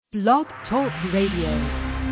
Blog Talk Radio.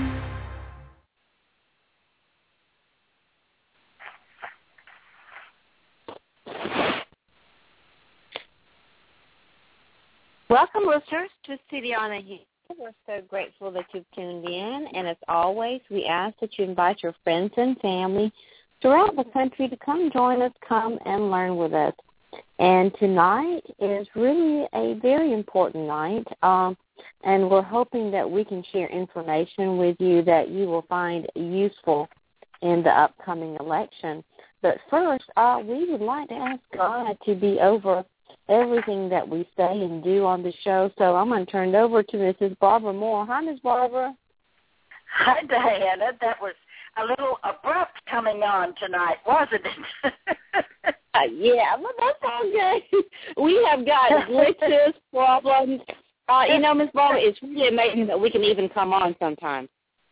Welcome, listeners, to City on a Hill. We're so grateful that you've tuned in, and as always, we ask that you invite your friends and family throughout the country to come join us, come and learn with us. And tonight is really a very important night, and we're hoping that we can share information with you that you will find useful in the upcoming election. But first, we would like to ask God to be over everything that we say and do on the show. So I'm going to turn it over to Mrs. Barbara Moore. Hi, Ms. Barbara. Hi, Diana. That was a little abrupt coming on tonight, wasn't it? Yeah, but that's okay. We have got glitches, problems. Ms. Barbara, it's really amazing that we can even come on sometimes.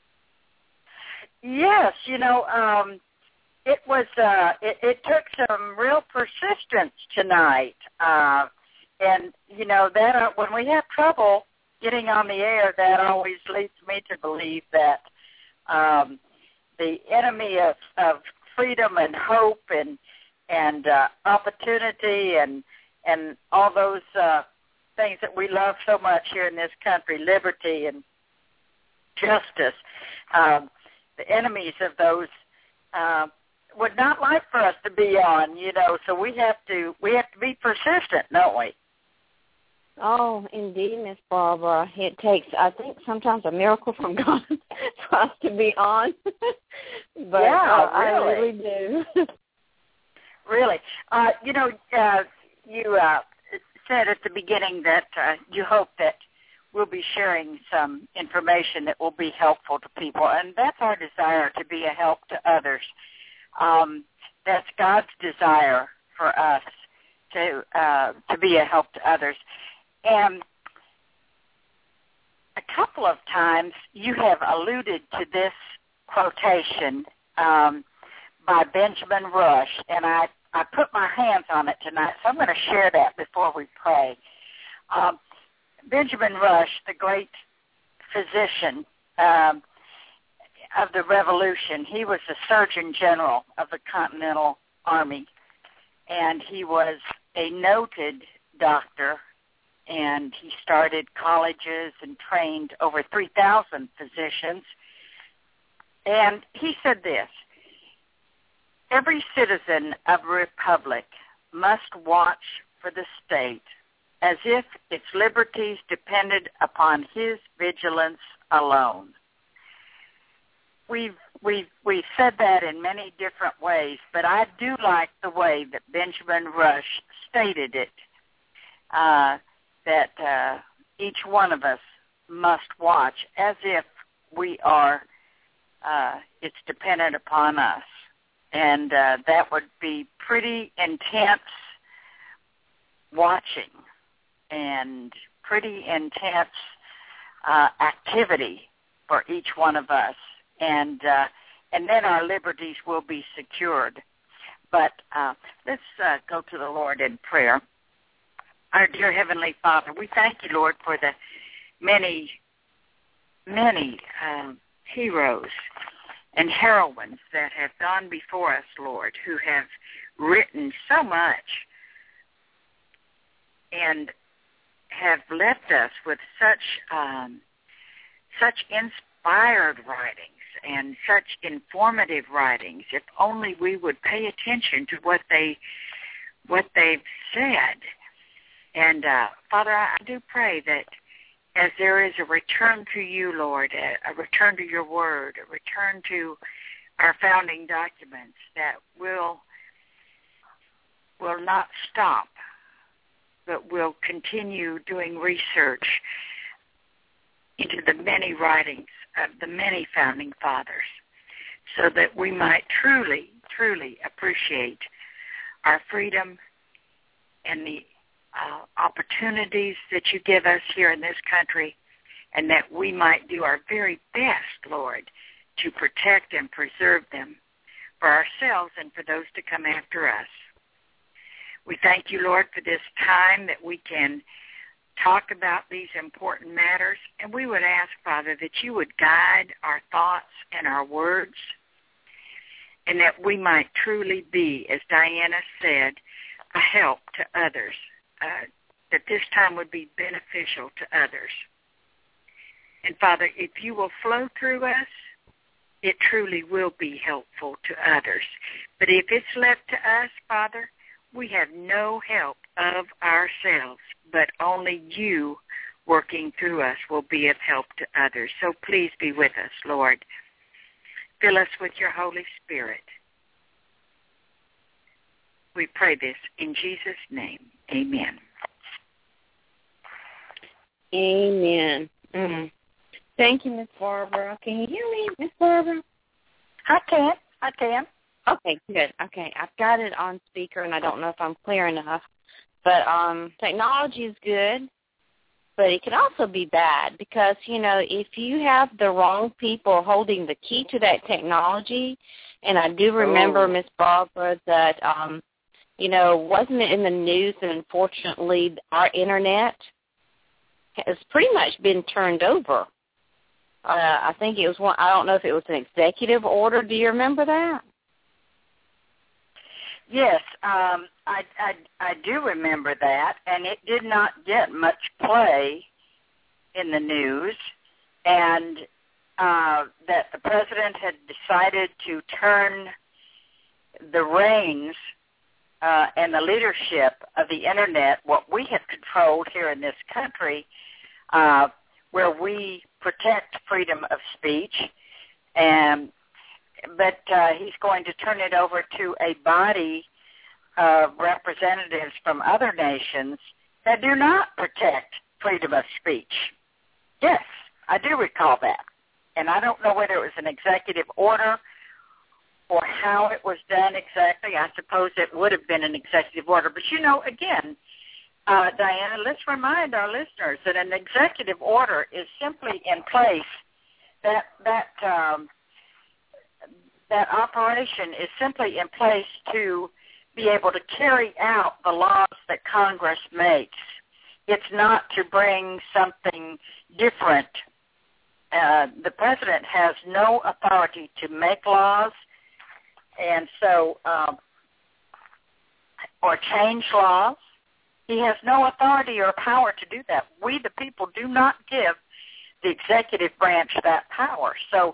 Yes, it was. It took some real persistence tonight, and that when we have trouble getting on the air, that always leads me to believe that the enemy of freedom and hope and opportunity and all those things that we love so much here in this country, liberty and justice, the enemies of those would not like for us to be on, so we have to be persistent, don't we? Oh, indeed, Miss Barbara. It takes, I think, sometimes a miracle from God for us to be on. But yeah, I really do. Really. You said at the beginning that you hope that we'll be sharing some information that will be helpful to people, and that's our desire, to be a help to others. That's God's desire for us to be a help to others. And a couple of times you have alluded to this quotation by Benjamin Rush, and I put my hands on it tonight, so I'm going to share that before we pray. Benjamin Rush, the great physician of the Revolution, he was the Surgeon General of the Continental Army, and he was a noted doctor, and he started colleges and trained over 3,000 physicians. And he said this: every citizen of a republic must watch for the state as if its liberties depended upon his vigilance alone. We've said that in many different ways, but I do like the way that Benjamin Rush stated it, that each one of us must watch as if we are, it's dependent upon us. And that would be pretty intense watching and pretty intense activity for each one of us. And then our liberties will be secured. But let's go to the Lord in prayer. Our dear Heavenly Father, we thank you, Lord, for the many, many heroes and heroines that have gone before us, Lord, who have written so much and have left us with such inspired writings and such informative writings. If only we would pay attention to what they've said. And Father, I do pray that as there is a return to you, Lord, a return to your word, a return to our founding documents, that will not stop, but will continue doing research into the many writings of the many founding fathers, so that we might truly, truly appreciate our freedom and the opportunities that you give us here in this country, and that we might do our very best, Lord, to protect and preserve them for ourselves and for those to come after us. We thank you, Lord, for this time that we can talk about these important matters. And we would ask, Father, that you would guide our thoughts and our words, and that we might truly be, as Diana said, a help to others, that this time would be beneficial to others. And, Father, if you will flow through us, it truly will be helpful to others. But if it's left to us, Father, we have no help of ourselves, but only you working through us will be of help to others. So please be with us, Lord. Fill us with your Holy Spirit. We pray this in Jesus' name. Amen. Amen. Mm-hmm. Thank you, Miss Barbara. Can you hear me, Miss Barbara? I can. Okay, good. Okay, I've got it on speaker, and I don't know if I'm clear enough. But technology is good, but it can also be bad because, if you have the wrong people holding the key to that technology, and I do remember, Miss Barbara, that, wasn't it in the news that unfortunately our Internet has pretty much been turned over. I think it was one. I don't know if it was an executive order. Do you remember that? Yes, I do remember that, and it did not get much play in the news, and that the president had decided to turn the reins and the leadership of the Internet, what we have controlled here in this country, where we protect freedom of speech, but he's going to turn it over to a body of representatives from other nations that do not protect freedom of speech. Yes, I do recall that. And I don't know whether it was an executive order or how it was done exactly. I suppose it would have been an executive order. But, again, Diana, let's remind our listeners that an executive order is simply in place. That operation is simply in place to be able to carry out the laws that Congress makes. It's not to bring something different. The president has no authority to make laws, and so or change laws. He has no authority or power to do that. We, the people, do not give the executive branch that power. So,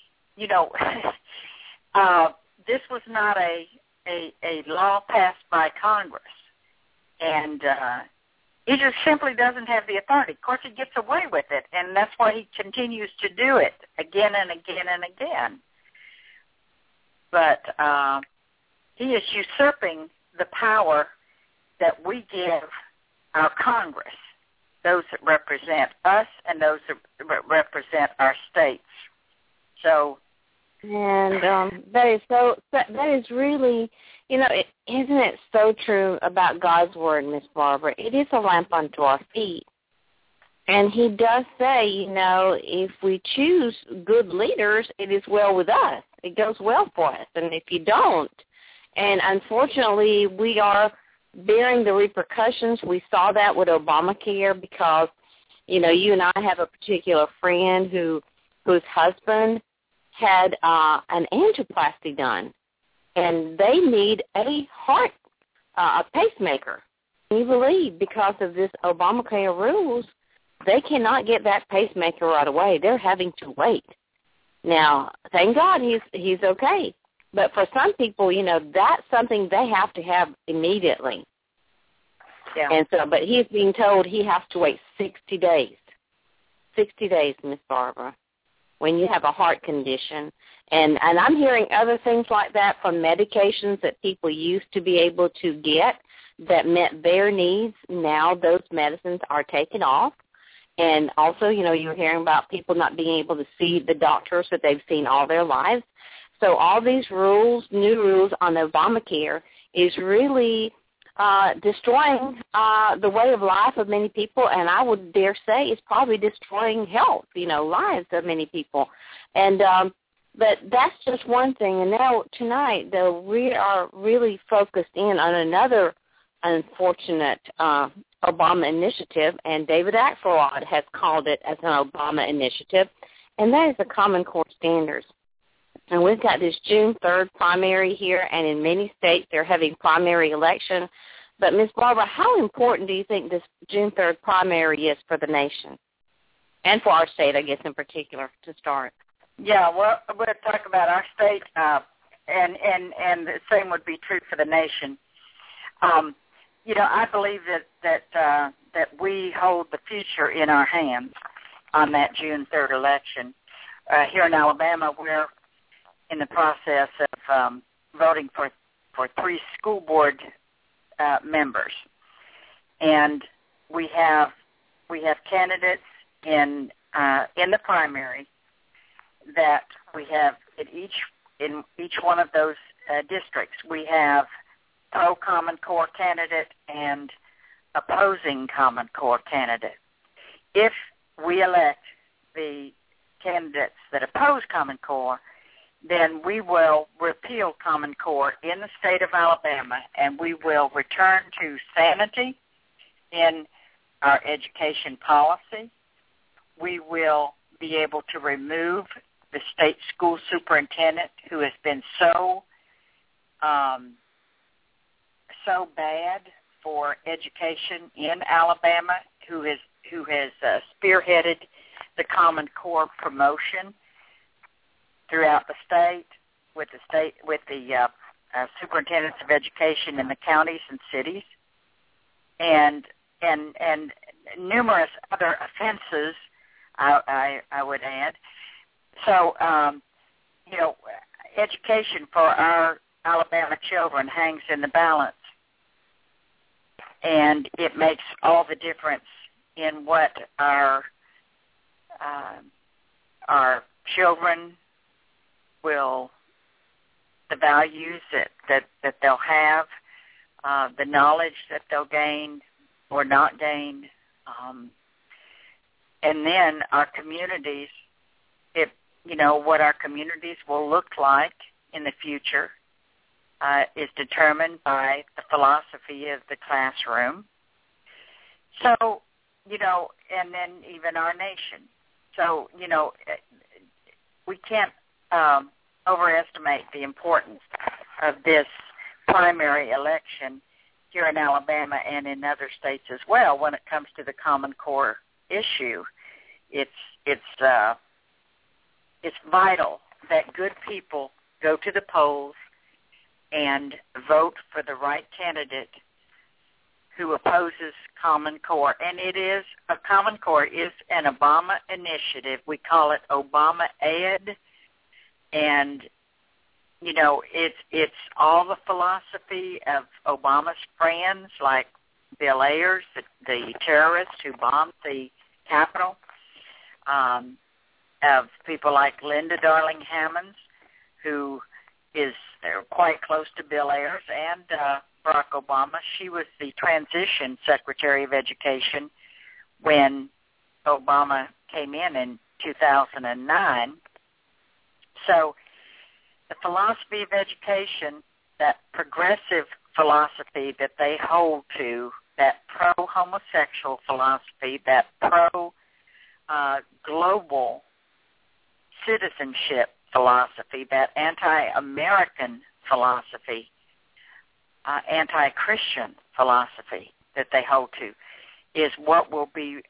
this was not a law passed by Congress. And he just simply doesn't have the authority. Of course, he gets away with it, and that's why he continues to do it again and again and again. But he is usurping the power that we give our Congress, those that represent us and those that represent our states. So, and that is really, isn't it so true about God's word, Miss Barbara? It is a lamp unto our feet. And he does say, if we choose good leaders, it is well with us. It goes well for us. And if you don't, and unfortunately we are bearing the repercussions. We saw that with Obamacare because, you and I have a particular friend whose husband had an angioplasty done, and they need a heart, a pacemaker. Can you believe because of this Obamacare rules, they cannot get that pacemaker right away. They're having to wait. Now, thank God he's okay. But for some people, that's something they have to have immediately. Yeah. And so, but he's being told he has to wait 60 days. 60 days, Miss Barbara, when you have a heart condition. And I'm hearing other things like that from medications that people used to be able to get that met their needs. Now those medicines are taken off. And also, you're hearing about people not being able to see the doctors that they've seen all their lives. So all these rules, new rules on Obamacare is really destroying the way of life of many people, and I would dare say it's probably destroying health, lives of many people. And but that's just one thing. And now tonight, though, we are really focused in on another unfortunate Obama initiative, and David Axelrod has called it as an Obama initiative, and that is the Common Core standards. And we've got this June 3rd primary here, and in many states they're having primary election. But, Ms. Barbara, how important do you think this June 3rd primary is for the nation? And for our state, I guess, in particular, to start. Yeah, well, we'll talk about our state, and the same would be true for the nation. I believe that we hold the future in our hands on that June 3rd election. Here in Alabama, we're in the process of voting for 3 school board members, and we have candidates in the primary that we have in each one of those districts. We have pro-Common Core candidate and opposing Common Core candidate. If we elect the candidates that oppose Common Core, then we will repeal Common Core in the state of Alabama, and we will return to sanity in our education policy. We will be able to remove the state school superintendent who has been so bad for education in Alabama, who has spearheaded the Common Core promotion throughout the state with the superintendents of education in the counties and cities, and numerous other offenses, I would add. So, education for our Alabama children hangs in the balance, and it makes all the difference in what our children will, the values that they'll have, the knowledge that they'll gain or not gain, and then our communities, what our communities will look like in the future is determined by the philosophy of the classroom. So, and then even our nation. So, we can't overestimate the importance of this primary election here in Alabama and in other states as well when it comes to the Common Core issue. It's vital that good people go to the polls and vote for the right candidate who opposes Common Core. And Common Core is an Obama initiative. We call it Obama Ed. And, it's all the philosophy of Obama's friends like Bill Ayers, the terrorist who bombed the Capitol, of people like Linda Darling Hammonds, who is quite close to Bill Ayers, and Barack Obama. She was the transition Secretary of Education when Obama came in 2009. So the philosophy of education, that progressive philosophy that they hold to, that pro-homosexual philosophy, that pro-global citizenship philosophy, that anti-American philosophy, anti-Christian philosophy that they hold to, is what will be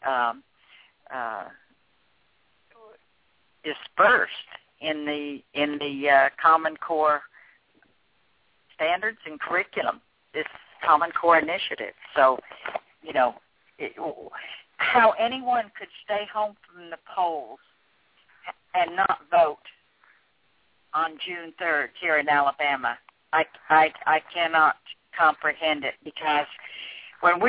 dispersed in the Common Core standards and curriculum, this Common Core initiative. So, how anyone could stay home from the polls and not vote on June 3rd here in Alabama, I cannot comprehend it, because when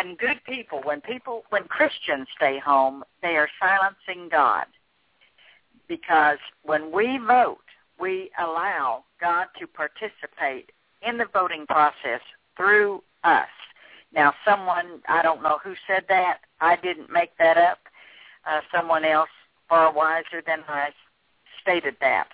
Christians stay home, they are silencing God. Because when we vote, we allow God to participate in the voting process through us. Now, I don't know who said that. I didn't make that up. Someone else far wiser than I stated that.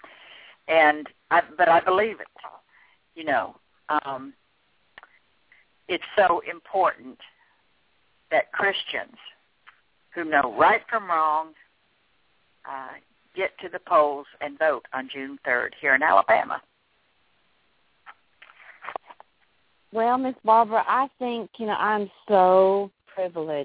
But I believe it, it's so important that Christians who know right from wrong get to the polls and vote on June 3rd here in Alabama. Well, Miss Barbara, I think, I'm so privileged,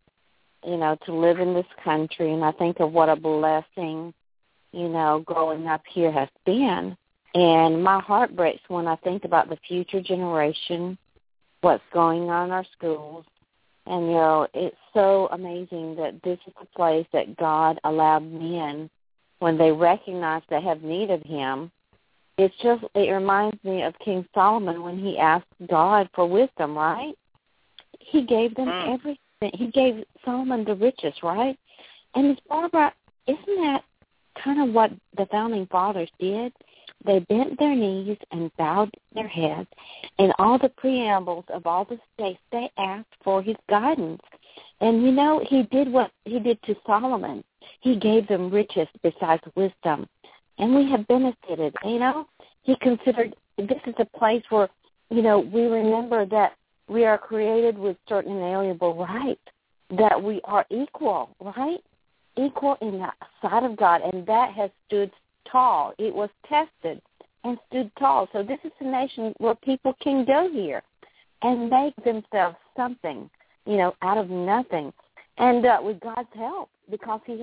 to live in this country, and I think of what a blessing, growing up here has been. And my heart breaks when I think about the future generation, what's going on in our schools. And, it's so amazing that this is the place that God allowed men, when they recognize they have need of him. It reminds me of King Solomon when he asked God for wisdom, right? He gave them everything. He gave Solomon the riches, right? And Ms. Barbara, isn't that kind of what the founding fathers did? They bent their knees and bowed their heads, and all the preambles of all the states, they asked for his guidance. And, he did what he did to Solomon. He gave them riches besides wisdom. And we have benefited, He considered this is a place where, we remember that we are created with certain inalienable rights, that we are equal, right? Equal in the sight of God, and that has stood tall. It was tested and stood tall. So this is a nation where people can go here and make themselves something, out of nothing. And with God's help, because he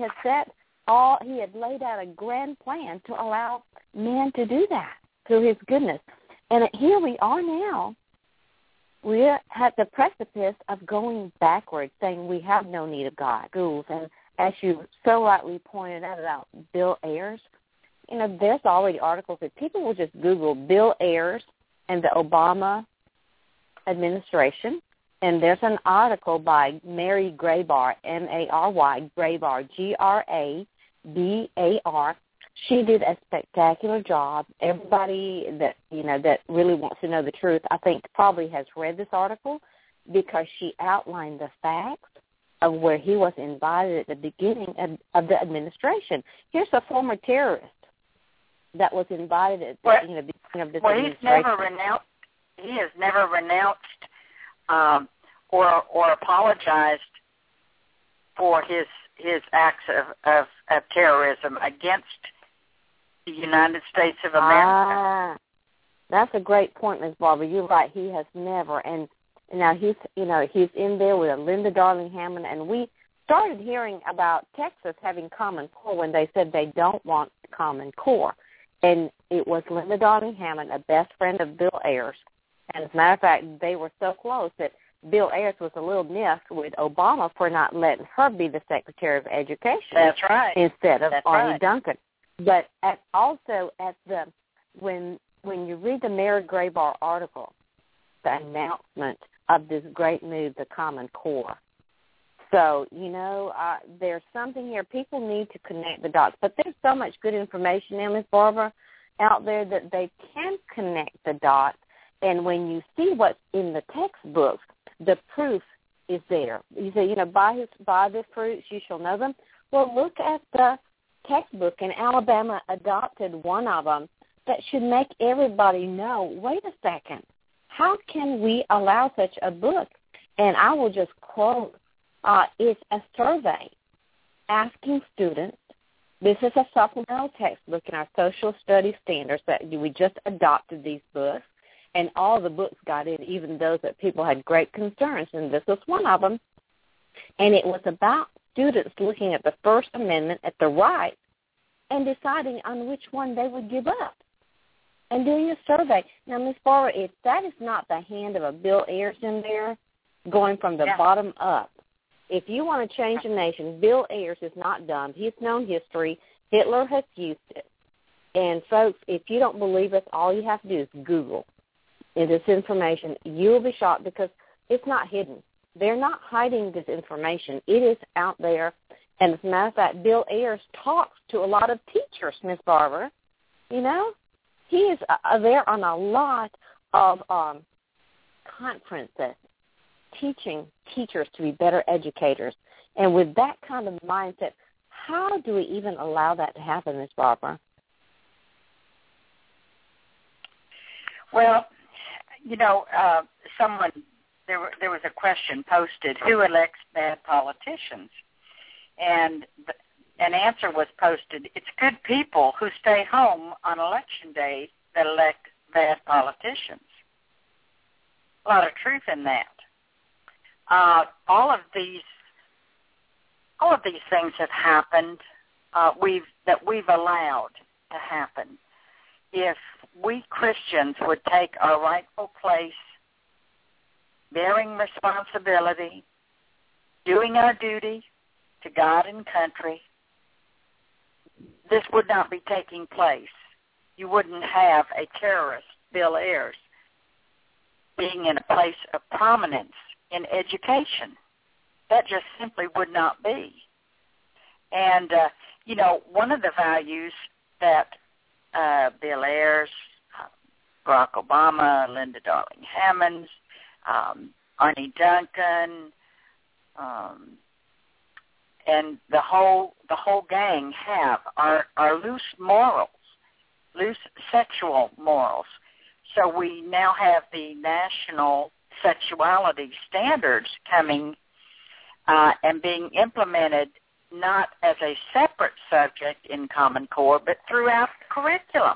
had laid out a grand plan to allow man to do that through his goodness. And here we are now. We're at the precipice of going backwards, saying we have no need of God. Schools, and as you so rightly pointed out about Bill Ayers, there's already articles that people will just Google Bill Ayers and the Obama administration, and there's an article by Mary Grabar, M-A-R-Y, Grabar, G-R-A-B-A-R. She did a spectacular job. Everybody that, that really wants to know the truth, I think probably has read this article because she outlined the facts of where he was invited at the beginning of the administration. Here's a former terrorist that was invited at the beginning of this administration. He has never renounced or apologized for his acts of terrorism against the United States of America. That's a great point, Ms. Barbara. You're right. He has never. And now he's in there with Linda Darling Hammond, and we started hearing about Texas having Common Core when they said they don't want Common Core. And it was Linda Darling Hammond, a best friend of Bill Ayers. And as a matter of fact, they were so close that Bill Ayers was a little miffed with Obama for not letting her be the Secretary of Education. That's right. Instead of Arnie Duncan. But when you read the Mary Grabar article, the announcement of this great move, the Common Core. So, there's something here. People need to connect the dots. But there's so much good information now, Ms. Barbara, out there that they can connect the dots. And when you see what's in the textbooks, the proof is there. You say, by the fruits you shall know them. Well, look at the textbook, and Alabama adopted one of them that should make everybody know, wait a second, how can we allow such a book? And I will just quote, it's a survey asking students, this is a supplemental textbook in our social studies standards that we just adopted these books, and all the books got in, even those that people had great concerns, and this was one of them. And it was about students looking at the First Amendment, at the rights, and deciding on which one they would give up, and doing a survey. Now, Ms. Barbara, if that is not the hand of a Bill Ayers in there, going from the bottom up, if you want to change a nation, Bill Ayers is not dumb. He's known history. Hitler has used it. And, folks, if you don't believe us, all you have to do is Google this information. You will be shocked because it's not hidden. They're not hiding this information. It is out there. And as a matter of fact, Bill Ayers talks to a lot of teachers, Ms. Barbara. He is there on a lot of conferences teaching teachers to be better educators. And with that kind of mindset, how do we even allow that to happen, Ms. Barbara? Well, someone there was a question posted: who elects bad politicians? And an answer was posted: it's good people who stay home on election day that elect bad politicians. A lot of truth in that. All of these things have happened. That we've allowed to happen. If we Christians would take our rightful place, bearing responsibility, doing our duty to God and country, this would not be taking place. You wouldn't have a terrorist, Bill Ayers, being in a place of prominence in education. That just simply would not be. And, one of the values that Bill Ayers, Barack Obama, Linda Darling-Hammonds, Arnie Duncan, and the whole gang have are loose morals, loose sexual morals. So we now have the national sexuality standards coming and being implemented not as a separate subject in Common Core, but throughout the curriculum.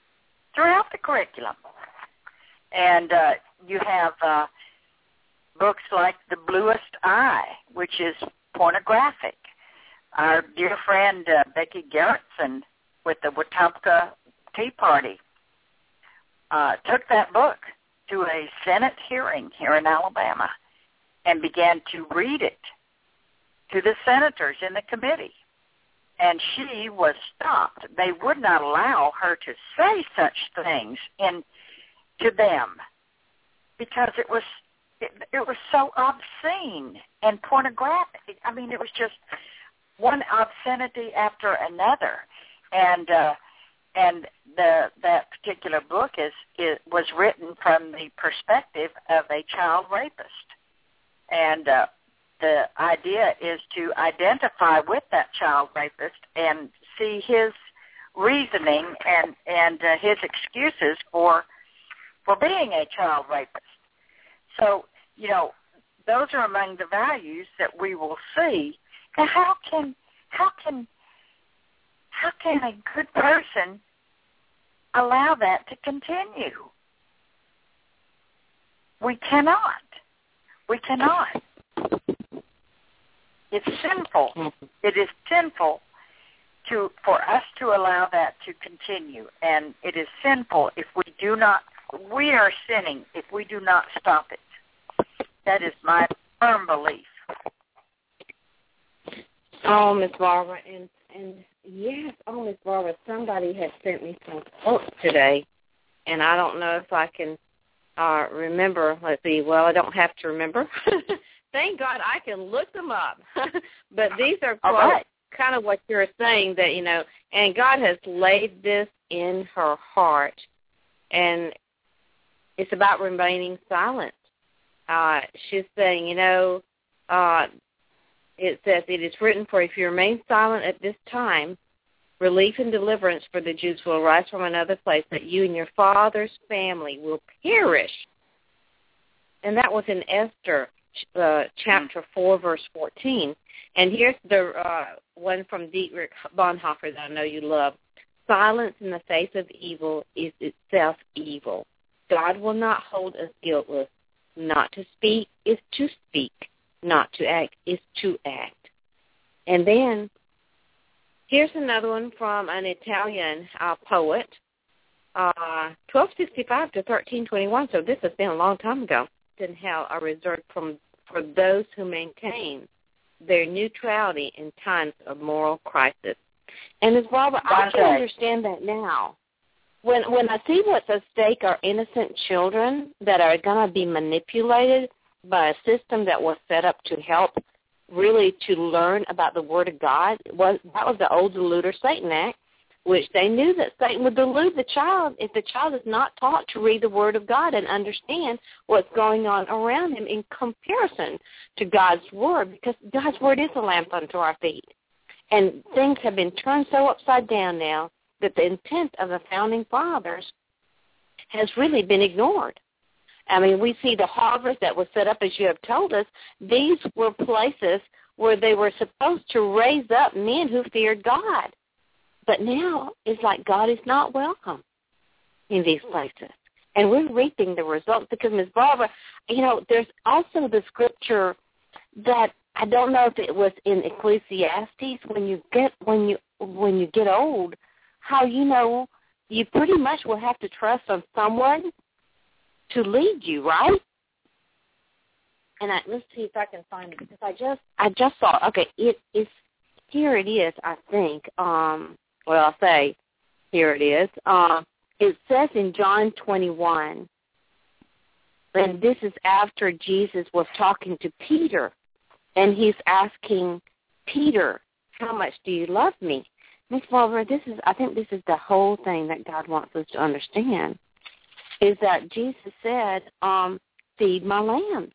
And you have books like The Bluest Eye, which is pornographic. Our dear friend Becky Gerritsen with the Wetumpka Tea Party took that book to a Senate hearing here in Alabama and began to read it to the senators in the committee. And she was stopped. They would not allow her to say such things to them because it was so obscene and pornographic. I mean, it was just one obscenity after another. And that particular book was written from the perspective of a child rapist. And the idea is to identify with that child rapist and see his reasoning and his excuses for being a child rapist. So, those are among the values that we will see. Now, how can a good person allow that to continue? We cannot. It's sinful. It is sinful for us to allow that to continue, and it is sinful if we are sinning if we do not stop it. That is my firm belief. Oh, Miss Barbara, and yes, Miss Barbara, somebody has sent me some quotes today, and I don't know if I can remember. Let's see. Well, I don't have to remember. Thank God I can look them up. But these are quotes, kind of what you're saying, that, and God has laid this in her heart, and it's about remaining silent. She's saying, it says, it is written, for if you remain silent at this time, relief and deliverance for the Jews will arise from another place, that you and your father's family will perish. And that was in Esther chapter 4, verse 14. And here's the one from Dietrich Bonhoeffer that I know you love. Silence in the face of evil is itself evil. God will not hold us guiltless. Not to speak is to speak. Not to act is to act. And then here's another one from an Italian poet, 1265 to 1321, so this has been a long time ago. In hell are reserved for those who maintain their neutrality in times of moral crisis. And Ms. Barbara, I can understand that now. When I see what's at stake are innocent children that are going to be manipulated by a system that was set up to help really to learn about the Word of God, that was the old Deluder Satan Act, which they knew that Satan would delude the child if the child is not taught to read the Word of God and understand what's going on around him in comparison to God's Word, because God's Word is a lamp unto our feet. And things have been turned so upside down now that the intent of the founding fathers has really been ignored. I mean, we see the harvest that was set up, as you have told us. These were places where they were supposed to raise up men who feared God. But now it's like God is not welcome in these places. And we're reaping the results because, Ms. Barbara, there's also the scripture that I don't know if it was in Ecclesiastes when you get old, how you pretty much will have to trust on someone to lead you, right? And let's see if I can find it because I just saw. Okay, here it is. I think. I'll say here it is. It says in John 21, and this is after Jesus was talking to Peter, and he's asking Peter, "How much do you love me?" Miss Barbara, I think this is the whole thing that God wants us to understand, is that Jesus said, "Feed my lambs."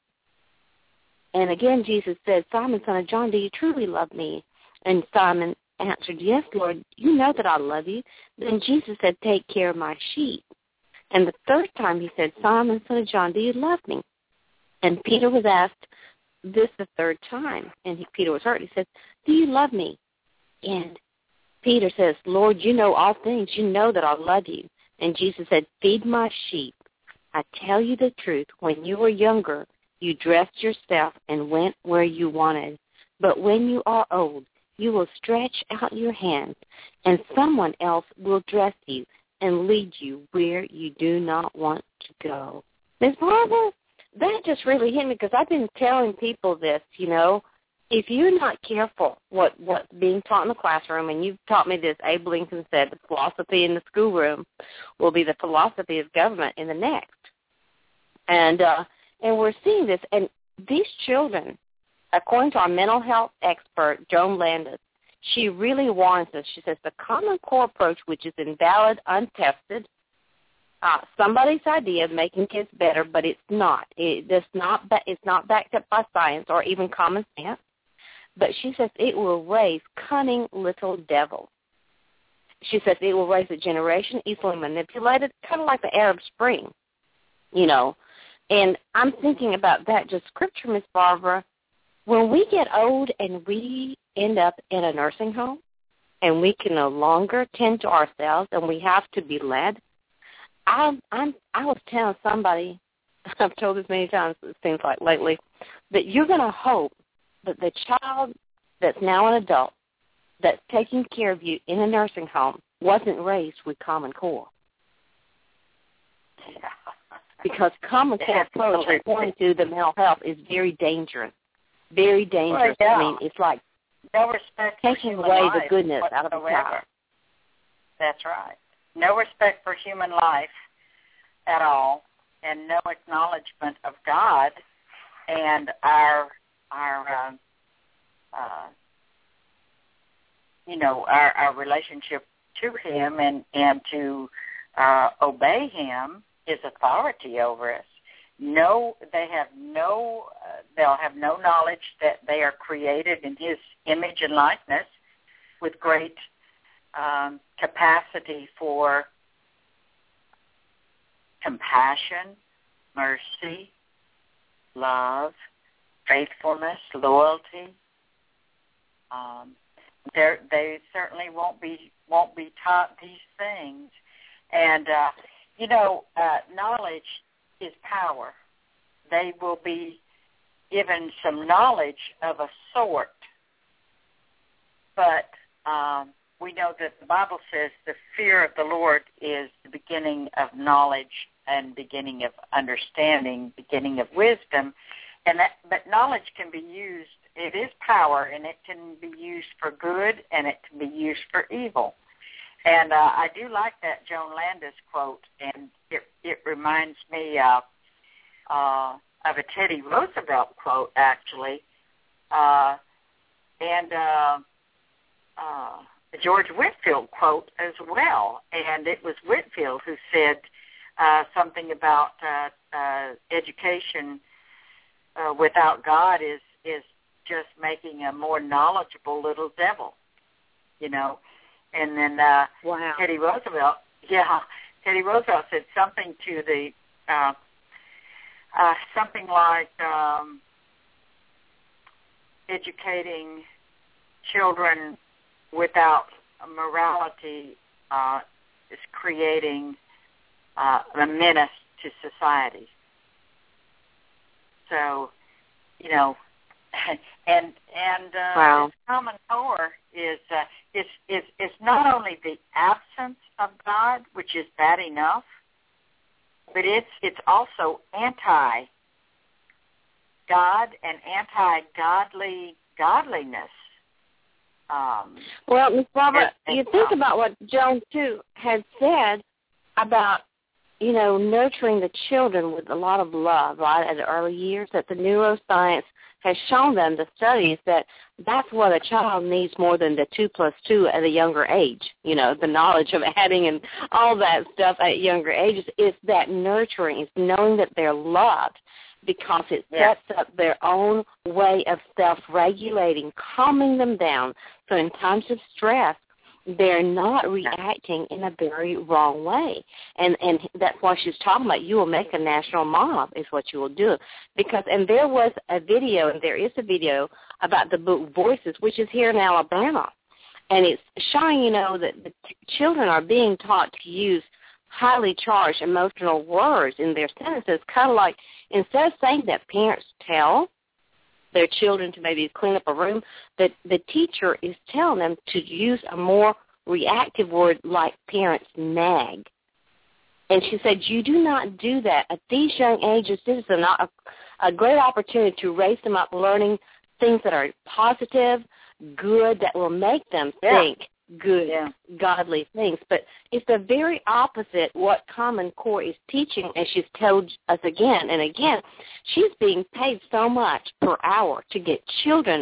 And again, Jesus said, "Simon, son of John, do you truly love me?" And Simon answered, "Yes, Lord, you know that I love you." Then Jesus said, "Take care of my sheep." And the third time he said, "Simon, son of John, do you love me?" And Peter was asked this the third time, and Peter was hurt. He said, "Do you love me?" And Peter says, "Lord, you know all things. You know that I love you." And Jesus said, "Feed my sheep. I tell you the truth. When you were younger, you dressed yourself and went where you wanted. But when you are old, you will stretch out your hands, and someone else will dress you and lead you where you do not want to go." Ms. Barbara, that just really hit me because I've been telling people this, If you're not careful what's being taught in the classroom, and you've taught me this, Abe Lincoln said, the philosophy in the schoolroom will be the philosophy of government in the next. And we're seeing this. And these children, according to our mental health expert, Joan Landis, she really warns us. She says the Common Core approach, which is invalid, untested, somebody's idea of making kids better, but it's not. It's not backed up by science or even common sense. But she says it will raise cunning little devils. She says it will raise a generation easily manipulated, kind of like the Arab Spring, And I'm thinking about that, just scripture, Miss Barbara. When we get old and we end up in a nursing home and we can no longer tend to ourselves and we have to be led, I was telling somebody, I've told this many times, it seems like lately, that you're going to hope that the child that's now an adult that's taking care of you in a nursing home wasn't raised with Common Core. Yeah. Because Common Core approach, according to the mental health, is very dangerous. Very dangerous. Well, yeah. I mean, it's like no respect taking for away life the goodness whatsoever. out of the child. That's right. No respect for human life at all, and no acknowledgement of God and our relationship to Him and to obey Him, His authority over us. They'll have no knowledge that they are created in His image and likeness with great capacity for compassion, mercy, love, faithfulness, loyalty. They certainly won't be taught these things, and knowledge is power. They will be given some knowledge of a sort, but we know that the Bible says the fear of the Lord is the beginning of knowledge and beginning of understanding, beginning of wisdom, but knowledge can be used. It is power, and it can be used for good, and it can be used for evil. And I do like that Joan Landis quote, and it reminds me of a Teddy Roosevelt quote, actually, and a George Whitefield quote as well. And it was Whitefield who said something about education without God is just making a more knowledgeable little devil, And then wow. Teddy Roosevelt said something to the something like educating children without morality is creating a menace to society. So, and wow. This Common Core is not only the absence of God, which is bad enough, but it's also anti-God and anti-godly godliness. Well, Ms. Barbara, you think about what Joan, too, had said about, nurturing the children with a lot of love, right, at the early years, that the neuroscience has shown them, the studies, that that's what a child needs more than the 2 + 2 at a younger age. The knowledge of adding and all that stuff at younger ages is that nurturing, is knowing that they're loved, because it sets up their own way of self-regulating, calming them down. So in times of stress, they're not reacting in a very wrong way. And that's why she's talking about you will make a national mob is what you will do. And there was a video, and there is a video about the book Voices, which is here in Alabama. And it's showing, that the children are being taught to use highly charged emotional words in their sentences, kind of like instead of saying that parents tell their children to maybe clean up a room, that the teacher is telling them to use a more reactive word like parents nag. And she said, you do not do that. At these young ages, this is a great opportunity to raise them up learning things that are positive, good, that will make them think good, godly things. But it's the very opposite what Common Core is teaching, as she's told us again and again. She's being paid so much per hour to get children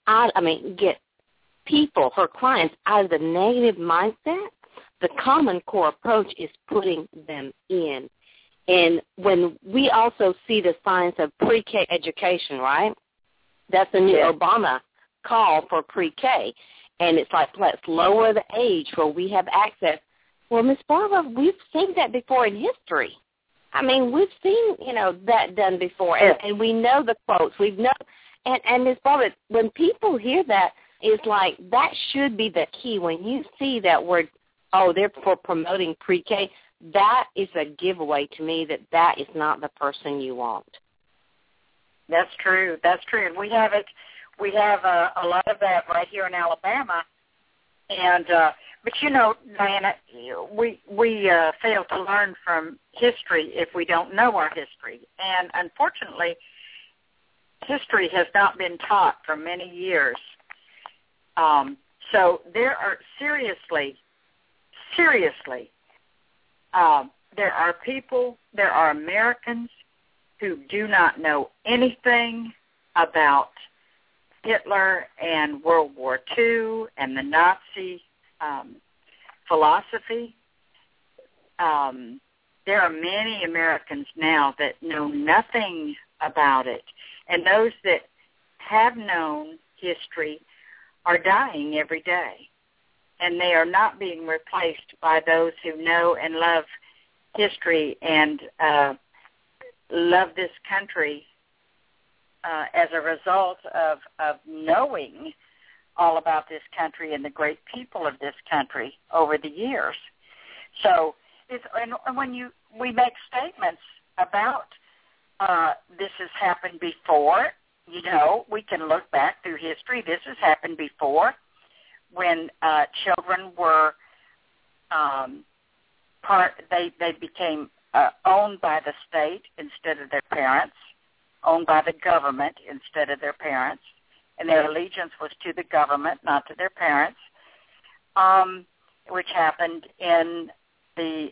get people, her clients, out of the negative mindset. The Common Core approach is putting them in. And when we also see the science of pre-K education, right? That's the new Obama call for pre-K. And it's like, let's lower the age where we have access. Well, Ms. Barbara, we've seen that before in history. We've seen, that done before. And we know the quotes. And Ms. Barbara, when people hear that, it's like that should be the key. When you see that word, they're for promoting pre-K, that is a giveaway to me that is not the person you want. That's true. And we have it. We have a lot of that right here in Alabama, and but Diana, we fail to learn from history if we don't know our history, and unfortunately, history has not been taught for many years. So there are seriously, there are people, there are Americans who do not know anything about Hitler and World War II and the Nazi philosophy. There are many Americans now that know nothing about it. And those that have known history are dying every day. And they are not being replaced by those who know and love history and love this country as a result of knowing all about this country and the great people of this country over the years. So, and when we make statements about this has happened before, we can look back through history. This has happened before when children were they became owned by the state instead of their parents, owned by the government instead of their parents, and their allegiance was to the government, not to their parents, which happened in the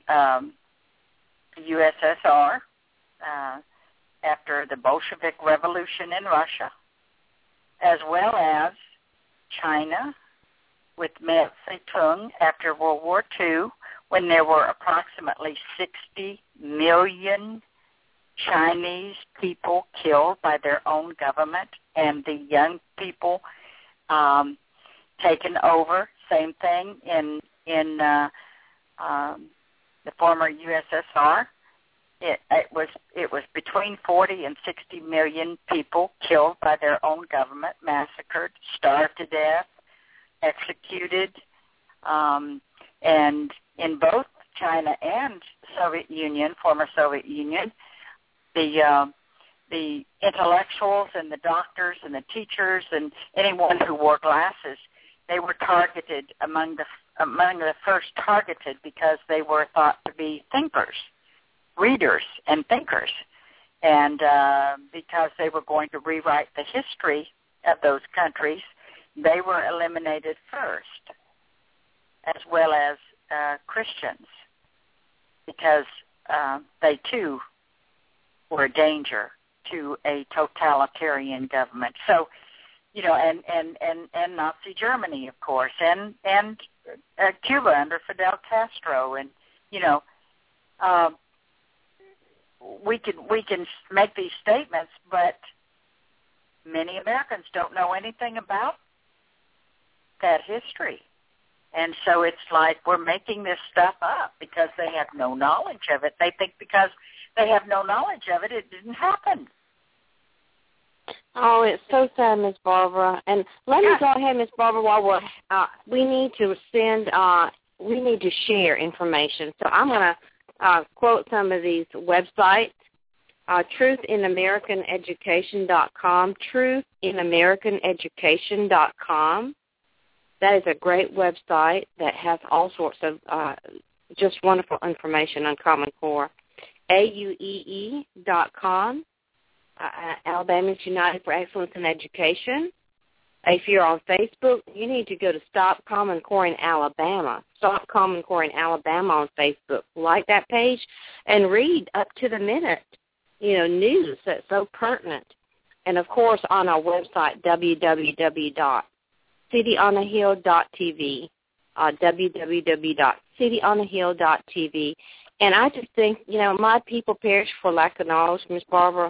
USSR after the Bolshevik Revolution in Russia, as well as China with Mao Zedong after World War II, when there were approximately 60 million Chinese people killed by their own government, and the young people taken over. Same thing in the former USSR it was between 40 and 60 million people killed by their own government, massacred, starved to death, executed, and in both China and Soviet Union, former Soviet Union, the intellectuals and the doctors and the teachers and anyone who wore glasses, they were targeted among the first targeted because they were thought to be thinkers, readers and thinkers, and because they were going to rewrite the history of those countries, they were eliminated first, as well as Christians, because they too were a danger to a totalitarian government. So, and Nazi Germany, of course, and Cuba under Fidel Castro, and we can make these statements, but many Americans don't know anything about that history. And so it's like we're making this stuff up because they have no knowledge of it. They think because they have no knowledge of it, it didn't happen. Oh, it's so sad, Miss Barbara. And let me go ahead, Miss Barbara, while we need to share information. So I'm going to quote some of these websites. TruthInAmericanEducation.com, TruthInAmericanEducation.com. That is a great website that has all sorts of just wonderful information on Common Core. AUEE.com, Alabama's United for Excellence in Education. If you're on Facebook, you need to go to Stop Common Core in Alabama. Stop Common Core in Alabama on Facebook. Like that page and read up to the minute, news that's so pertinent. And, of course, on our website, www.cityonahill.tv, www.cityonahill.tv. And I just think, my people perish for lack of knowledge, Ms. Barbara.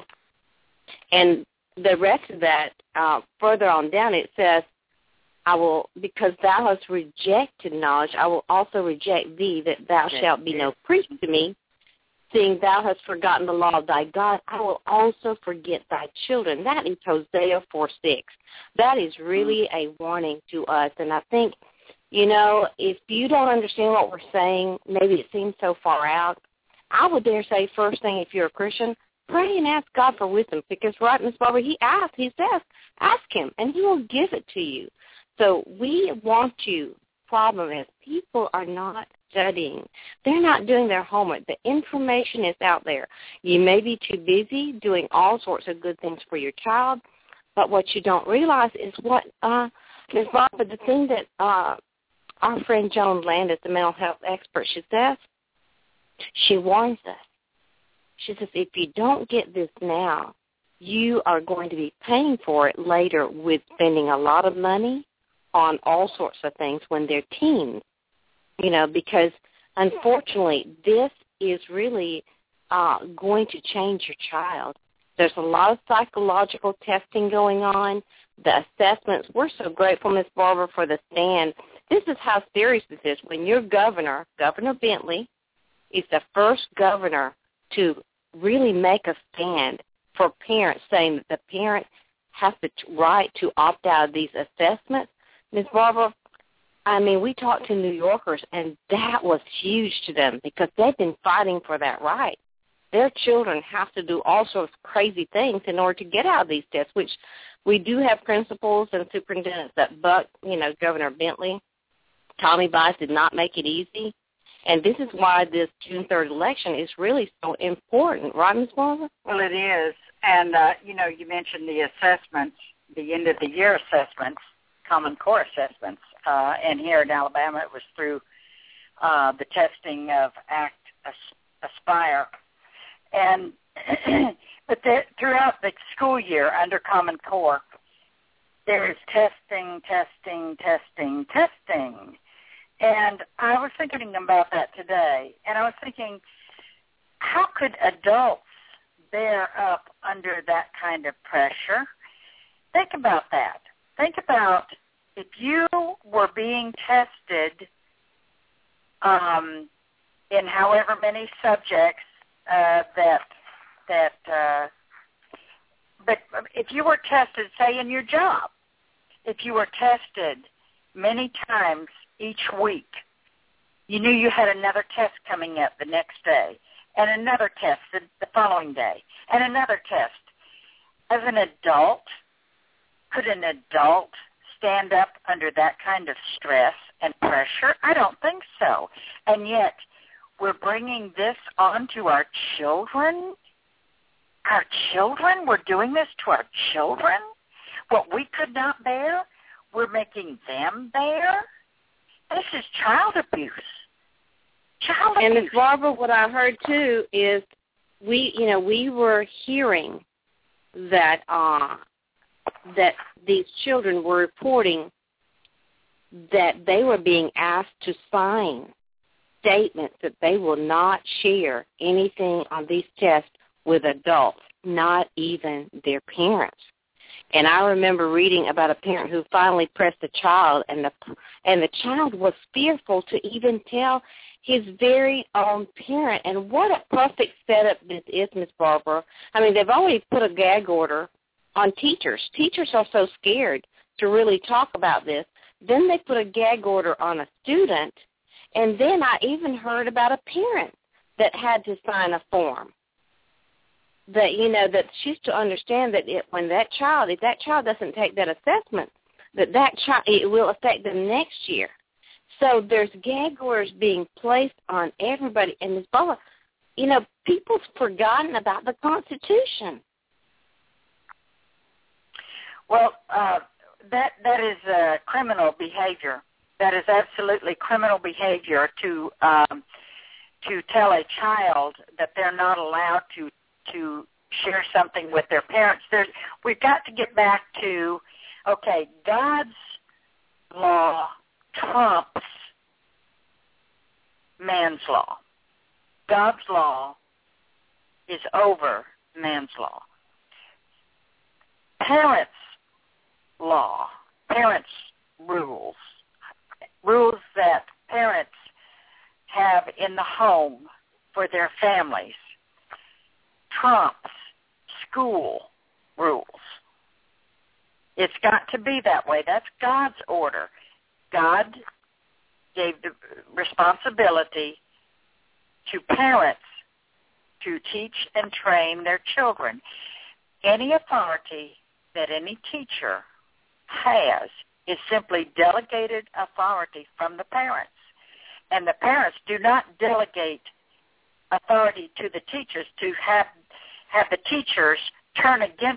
And the rest of that, further on down, it says, I will, because thou hast rejected knowledge, I will also reject thee, that thou shalt be no priest to me. Seeing thou hast forgotten the law of thy God, I will also forget thy children. That is Hosea 4:6. That is really a warning to us. And I think, if you don't understand what we're saying, maybe it seems so far out, I would dare say first thing, if you're a Christian, pray and ask God for wisdom. Because, right, Ms. Barbara, he says, ask him, and he will give it to you. So we want you. Problem is, people are not studying. They're not doing their homework. The information is out there. You may be too busy doing all sorts of good things for your child, but what you don't realize is what, Ms. Barbara, the thing that our friend Joan Landis, the mental health expert, she says, she warns us. She says, if you don't get this now, you are going to be paying for it later with spending a lot of money on all sorts of things when they're teens, because unfortunately this is really going to change your child. There's a lot of psychological testing going on, the assessments. We're so grateful, Ms. Barbara, for the stand. This is how serious this is. When your Governor Bentley, is the first governor to really make a stand for parents, saying that the parent has the right to opt out of these assessments. Ms. Barbara, we talked to New Yorkers, and that was huge to them because they've been fighting for that right. Their children have to do all sorts of crazy things in order to get out of these tests, which we do have principals and superintendents that buck, Governor Bentley. Tommy Bice did not make it easy. And this is why this June 3rd election is really so important, right, Ms. Barbara? Well, it is. And, you mentioned the assessments, the end-of-the-year assessments, Common Core assessments. And here in Alabama, it was through the testing of Aspire. And but throughout the school year under Common Core, there is testing. And I was thinking about that today, and I was thinking, how could adults bear up under that kind of pressure? Think about that. Think about if you were being tested in however many subjects But if you were tested, say in your job, if you were tested many times each week, you knew you had another test coming up the next day, and another test the following day, and another test. As an adult, could an adult stand up under that kind of stress and pressure? I don't think so. And yet, we're bringing this on to our children. Our children? We're doing this to our children? What we could not bear, we're making them bear? This is child abuse. Child abuse. And Ms. Barbara, what I heard too is we were hearing that that these children were reporting that they were being asked to sign statements that they will not share anything on these tests with adults, not even their parents. And I remember reading about a parent who finally pressed a child, and the child was fearful to even tell his very own parent. And what a perfect setup this is, Ms. Barbara. I mean, they've already put a gag order on teachers. Teachers are so scared to really talk about this. Then they put a gag order on a student, and then I even heard about a parent that had to sign a form. That, that she's to understand that if that child doesn't take that assessment, that child, it will affect them next year. So there's gag orders being placed on everybody. And Ms. Barbara, people's forgotten about the Constitution. Well, that is criminal behavior. That is absolutely criminal behavior to tell a child that they're not allowed to share something with their parents. We've got to get back to, okay, God's law trumps man's law. God's law is over man's law. Parents' law, parents' rules that parents have in the home for their families, trumps school rules. It's got to be that way. That's God's order. God gave the responsibility to parents to teach and train their children. Any authority that any teacher has is simply delegated authority from the parents. And the parents do not delegate authority to the teachers to have the teachers turn against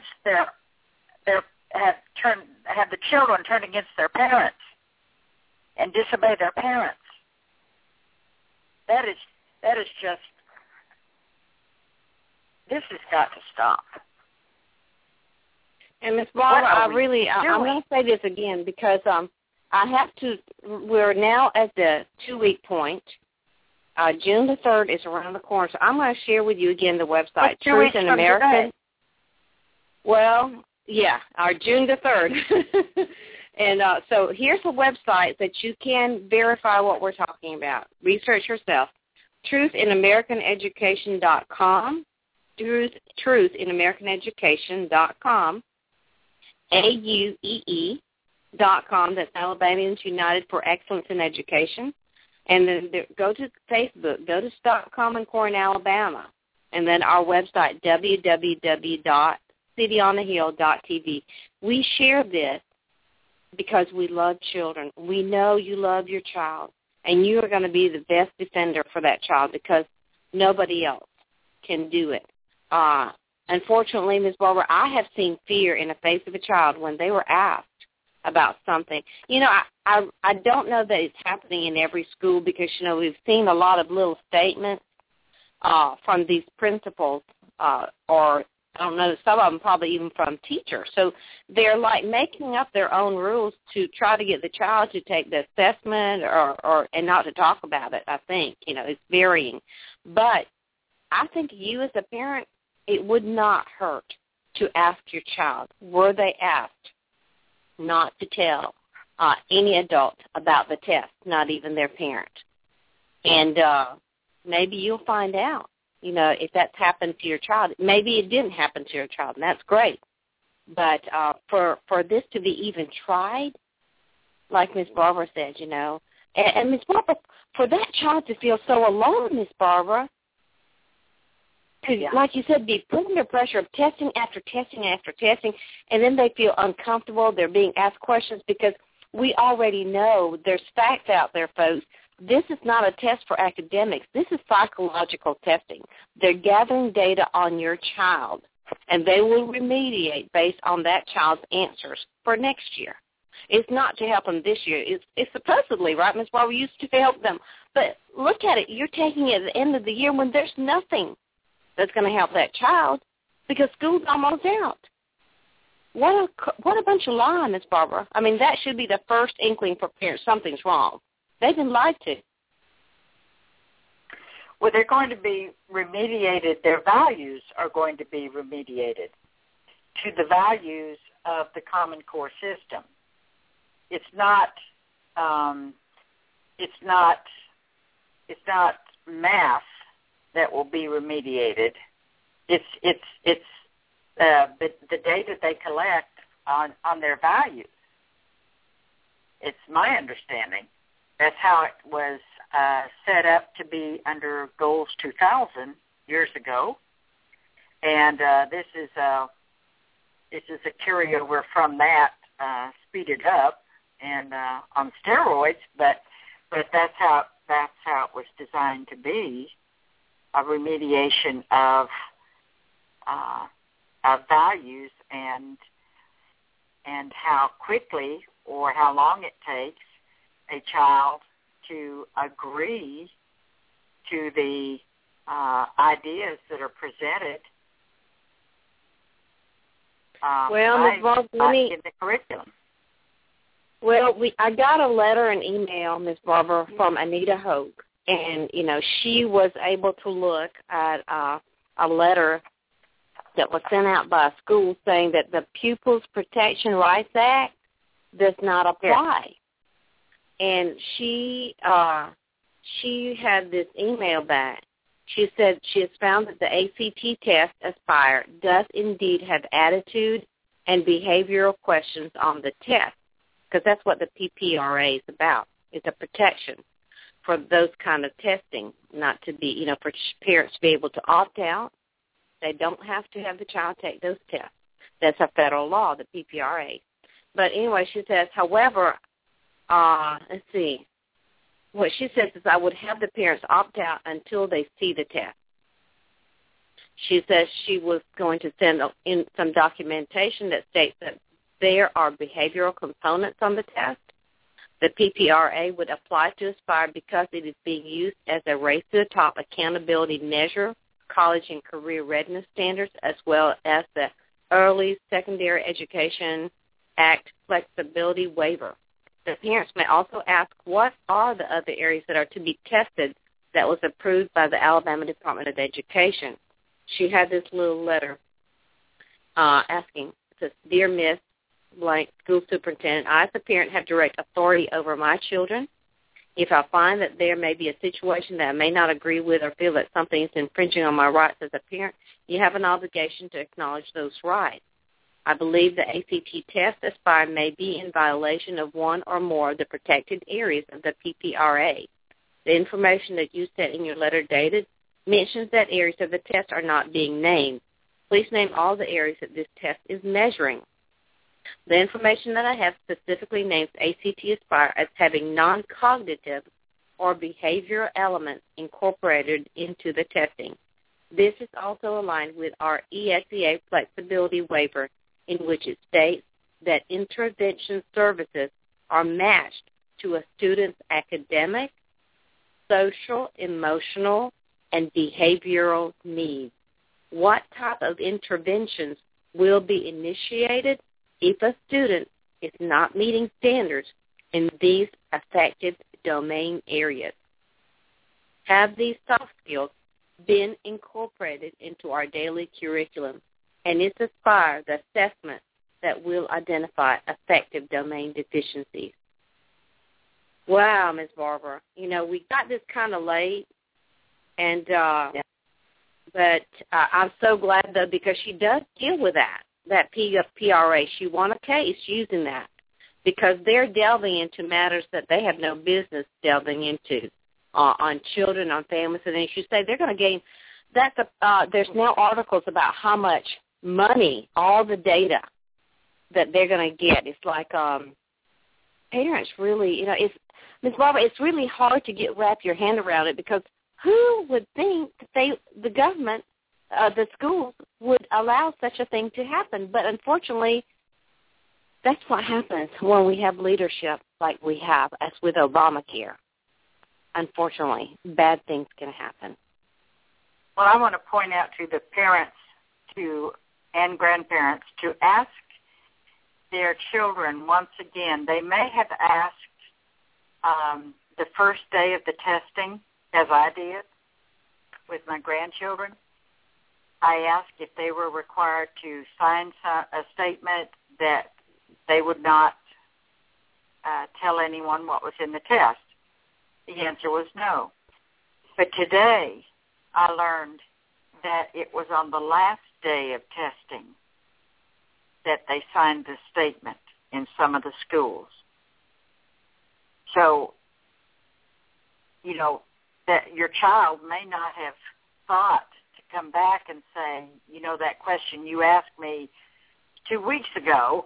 have the children turn against their parents and disobey their parents. That is just, this has got to stop. And Ms. Barbara, I'm going to say this again because we're now at the 2-week point. June the 3rd is around the corner, so I'm going to share with you again the website, Truth in American. Well, yeah, June the 3rd. And so here's a website that you can verify what we're talking about. Research yourself. TruthInAmericanEducation.com, TruthInAmericanEducation.com, AUEE.com, that's Alabamians United for Excellence in Education. And then go to Facebook, go to Stop Common Core in Alabama, and then our website, www.cityonthehill.tv. We share this because we love children. We know you love your child, and you are going to be the best defender for that child because nobody else can do it. Unfortunately, Ms. Barbara, I have seen fear in the face of a child when they were asked about something. I don't know that it's happening in every school because, we've seen a lot of little statements from these principals or I don't know, some of them probably even from teachers. So they're like making up their own rules to try to get the child to take the assessment or and not to talk about it, I think. It's varying. But I think you as a parent, it would not hurt to ask your child, were they asked not to tell any adult about the test, not even their parent. And maybe you'll find out if that's happened to your child. Maybe it didn't happen to your child, and that's great. But for this to be even tried, like Miss Barbara said, and Miss Barbara, for that child to feel so alone, Miss Barbara, to, like you said, be put under pressure of testing after testing after testing, and then they feel uncomfortable. They're being asked questions because we already know there's facts out there, folks. This is not a test for academics. This is psychological testing. They're gathering data on your child, and they will remediate based on that child's answers for next year. It's not to help them this year. It's supposedly, right, Ms. Barbara, used to help them. But look at it. You're taking it at the end of the year when there's nothing that's going to help that child because school's almost out. What a bunch of lying, Ms. Barbara. I mean, that should be the first inkling for parents. Something's wrong. They've been lied to. Well, they're going to be remediated. Their values are going to be remediated to the values of the Common Core system. It's not math that will be remediated. It's the data they collect on their values. It's my understanding. That's how it was set up to be under Goals 2000 years ago, and this is a carryover from that, speeded up and on steroids. But that's how it was designed to be, a remediation of values and how quickly or how long it takes a child to agree to the ideas that are presented in the curriculum. Well, I got a letter and email, Ms. Barbara, from Anita Hoke, and, she was able to look at a letter that was sent out by a school saying that the Pupils Protection Rights Act does not apply. Yes. And she had this email back. She said she has found that the ACT test, Aspire, does indeed have attitude and behavioral questions on the test, because that's what the PPRA is about. It's a protection for those kind of testing, not to be, for parents to be able to opt out. They don't have to have the child take those tests. That's a federal law, the PPRA. But anyway, she says, however, let's see. What she says is I would have the parents opt out until they see the test. She says she was going to send in some documentation that states that there are behavioral components on the test. The PPRA would apply to Aspire because it is being used as a race to the top accountability measure, college and career readiness standards, as well as the Early Secondary Education Act flexibility waiver. The parents may also ask what are the other areas that are to be tested that was approved by the Alabama Department of Education. She had this little letter asking, it says, Dear Miss blank school superintendent, I as a parent have direct authority over my children. If I find that there may be a situation that I may not agree with or feel that something is infringing on my rights as a parent, you have an obligation to acknowledge those rights. I believe the ACT test Aspire may be in violation of one or more of the protected areas of the PPRA. The information that you sent in your letter dated mentions that areas of the test are not being named. Please name all the areas that this test is measuring. The information that I have specifically names ACT Aspire as having non-cognitive or behavioral elements incorporated into the testing. This is also aligned with our ESEA flexibility waiver, in which it states that intervention services are matched to a student's academic, social, emotional, and behavioral needs. What type of interventions will be initiated if a student is not meeting standards in these affected domain areas? Have these soft skills been incorporated into our daily curriculum? And it's Aspire, the assessment that will identify affective domain deficiencies. Wow, Ms. Barbara. We got this kind of late, and But I'm so glad, though, because she does deal with that PRA. She won a case using that because they're delving into matters that they have no business delving into on children, on families. And as you say, they're going to gain there's now articles about how much money, all the data that they're going to get. It's like parents really, it's Ms. Barbara, it's really hard to wrap your hand around it because who would think that the government, the schools, would allow such a thing to happen? But unfortunately, that's what happens when we have leadership like we have, as with Obamacare. Unfortunately, bad things can happen. Well, I want to point out to the parents and grandparents to ask their children once again. They may have asked the first day of the testing, as I did with my grandchildren. I asked if they were required to sign a statement that they would not tell anyone what was in the test. The answer was no. But today I learned that it was on the last day of testing that they signed the statement in some of the schools. So, that your child may not have thought to come back and say, that question you asked me 2 weeks ago,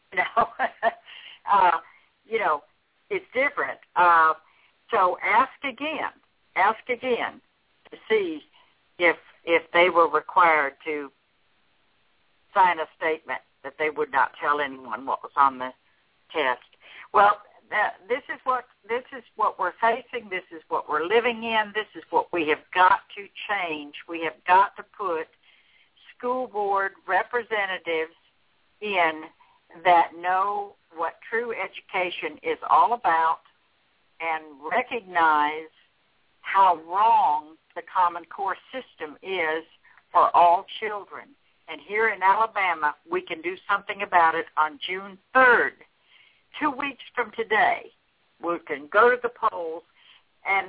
it's different. So ask again to see if they were required to sign a statement that they would not tell anyone what was on the test. Well, this is what we're facing. This is what we're living in. This is what we have got to change. We have got to put school board representatives in that know what true education is all about and recognize how wrong the Common Core system is for all children. And here in Alabama, we can do something about it on June 3rd. 2 weeks from today, we can go to the polls, and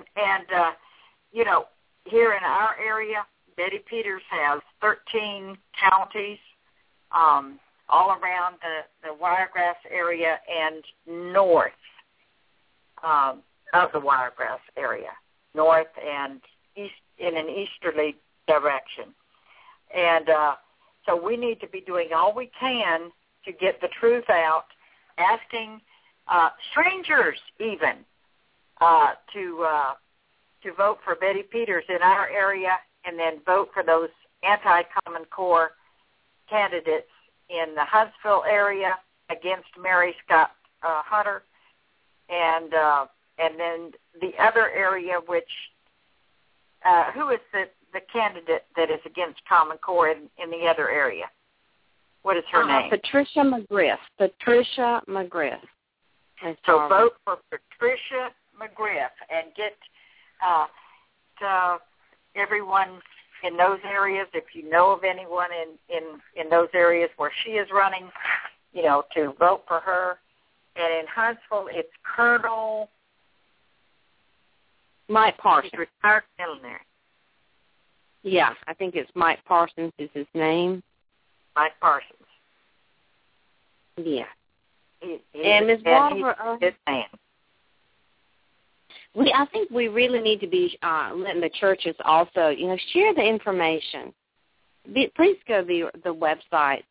here in our area, Betty Peters has 13 counties all around the Wiregrass area and north of the Wiregrass area, north and east in an easterly direction. And so we need to be doing all we can to get the truth out, asking strangers even to vote for Betty Peters in our area, and then vote for those anti-Common Core candidates in the Huntsville area against Mary Scott Hunter, and then the other area, which who is the candidate that is against Common Core in the other area? What is her name? Patricia McGriff. Patricia McGriff. So vote for Patricia McGriff and get everyone in those areas, if you know of anyone in those areas where she is running, to vote for her. And in Huntsville, it's Colonel Mike Parsons. Retired millionaire. Yeah, I think it's Mike Parsons is his name. Mike Parsons. Yeah. And Ms. Barbara, I think we really need to be letting the churches also, share the information. Please go to the website.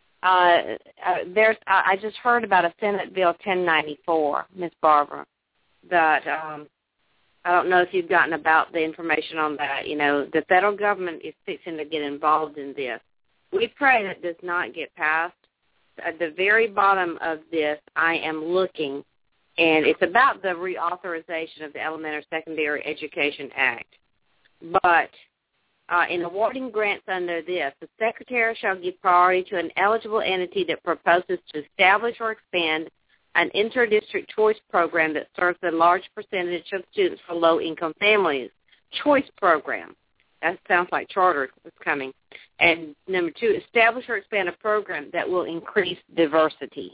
I just heard about a Senate Bill 1094, Ms. Barbara, that I don't know if you've gotten about the information on that. The federal government is fixing to get involved in this. We pray that it does not get passed. At the very bottom of this, I am looking, and it's about the reauthorization of the Elementary Secondary Education Act. But in awarding grants under this, the Secretary shall give priority to an eligible entity that proposes to establish or expand an inter-district choice program that serves a large percentage of students for low-income families. Choice program. That sounds like charter is coming. And number 2, establish or expand a program that will increase diversity.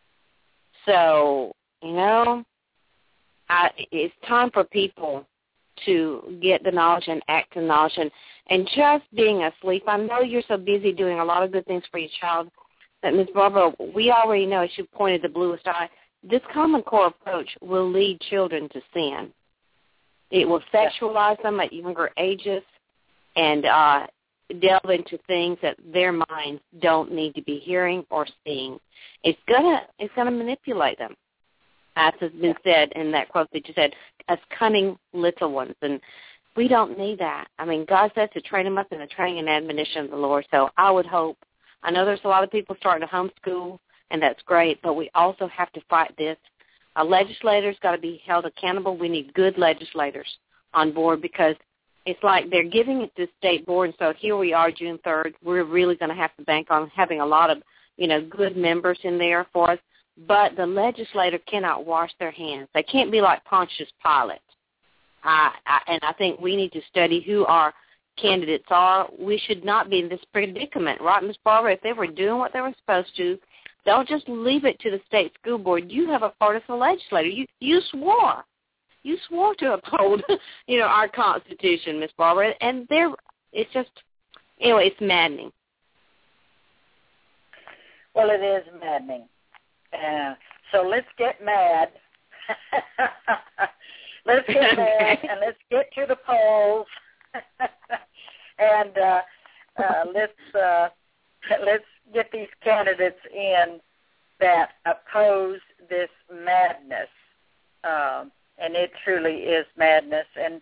So, it's time for people to get the knowledge and act the knowledge and just being asleep. I know you're so busy doing a lot of good things for your child that, Ms. Barbara, we already know, as you pointed the bluest eye, this Common Core approach will lead children to sin. It will sexualize them at younger ages and delve into things that their minds don't need to be hearing or seeing. It's gonna manipulate them, as has been said in that quote that you said, as cunning little ones. And we don't need that. I mean, God says to train them up in the training and admonition of the Lord. So I would hope, I know there's a lot of people starting to homeschool, and that's great, but we also have to fight this. Our legislators got to be held accountable. We need good legislators on board, because it's like they're giving it to the state board, and so here we are, June 3rd. We're really going to have to bank on having a lot of, good members in there for us. But the legislator cannot wash their hands. They can't be like Pontius Pilate. And I think we need to study who our candidates are. We should not be in this predicament, right, Ms. Barbara? If they were doing what they were supposed to, don't just leave it to the state school board. You have a part as a legislator. You swore. You swore to uphold, our Constitution, Ms. Barbara, and it's just, it's maddening. Well, it is maddening. So let's get mad. Let's get mad, and let's get to the polls, and let's get these candidates in that oppose this madness. And it truly is madness, and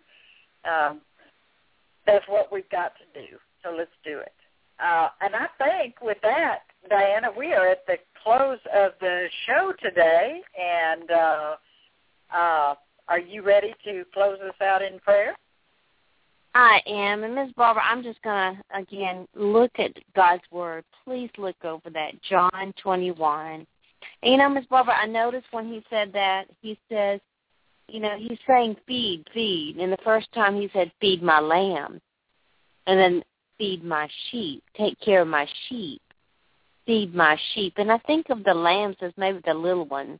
that's what we've got to do. So let's do it. And I think with that, Diana, we are at the close of the show today, and are you ready to close us out in prayer? I am. And Ms. Barbara, I'm just going to, again, look at God's Word. Please look over that, John 21. And, Ms. Barbara, I noticed when he said that, he says, he's saying feed, feed. And the first time he said, feed my lamb. And then feed my sheep, take care of my sheep, feed my sheep. And I think of the lambs as maybe the little ones.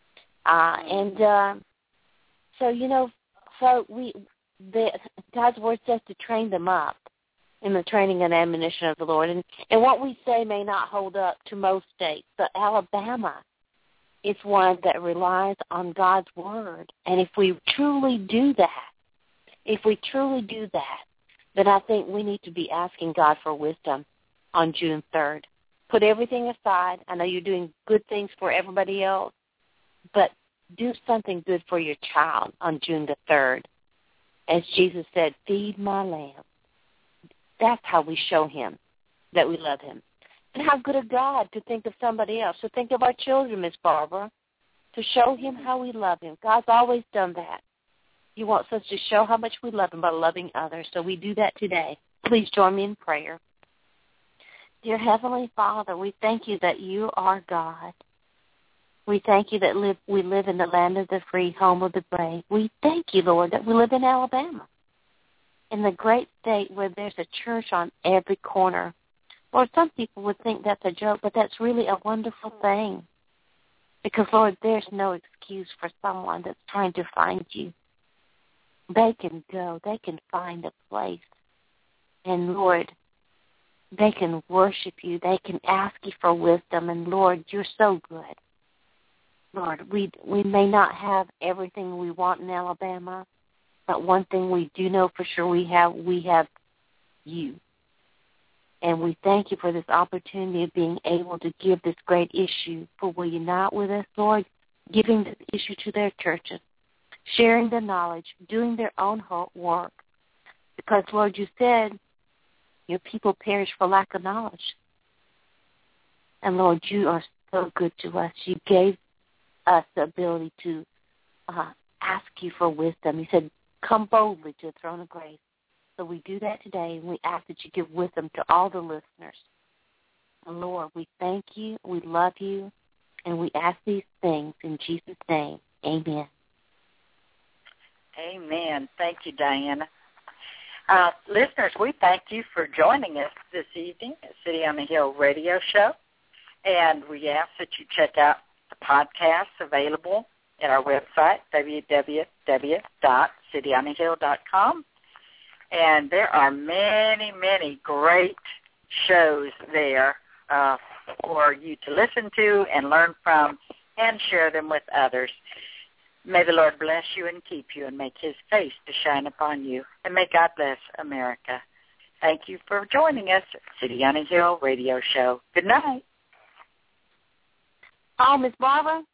God's Word says to train them up in the training and admonition of the Lord. And what we say may not hold up to most states, but Alabama is one that relies on God's Word. And if we truly do that, then I think we need to be asking God for wisdom on June 3rd. Put everything aside. I know you're doing good things for everybody else, but do something good for your child on June the 3rd. As Jesus said, feed my lamb. That's how we show him that we love him. And how good of God to think of somebody else, to think of our children, Miss Barbara, to show him how we love him. God's always done that. He wants us to show how much we love him by loving others. So we do that today. Please join me in prayer. Dear Heavenly Father, we thank you that you are God. We thank you that we live in the land of the free, home of the brave. We thank you, Lord, that we live in Alabama, in the great state where there's a church on every corner. Lord, some people would think that's a joke, but that's really a wonderful thing. Because, Lord, there's no excuse for someone that's trying to find you. They can go. They can find a place. And, Lord, they can worship you. They can ask you for wisdom. And, Lord, you're so good. Lord, we may not have everything we want in Alabama, but one thing we do know for sure we have you. And we thank you for this opportunity of being able to give this great issue. For will you not with us, Lord, giving this issue to their churches, sharing the knowledge, doing their own work. Because, Lord, you said your people perish for lack of knowledge. And, Lord, you are so good to us. You gave us the ability to ask you for wisdom. You said, come boldly to the throne of grace. So we do that today, and we ask that you give wisdom to all the listeners. And Lord, we thank you, we love you, and we ask these things in Jesus' name. Amen. Amen. Thank you, Diana. Listeners, we thank you for joining us this evening at City on the Hill radio show, and we ask that you check out the podcasts available at our website, www.cityonthehill.com. CityOnAHill.com. And there are many, many great shows there for you to listen to and learn from and share them with others. May the Lord bless you and keep you and make his face to shine upon you. And may God bless America. Thank you for joining us at City on a Hill radio show. Good night. Oh, Miss Barbara,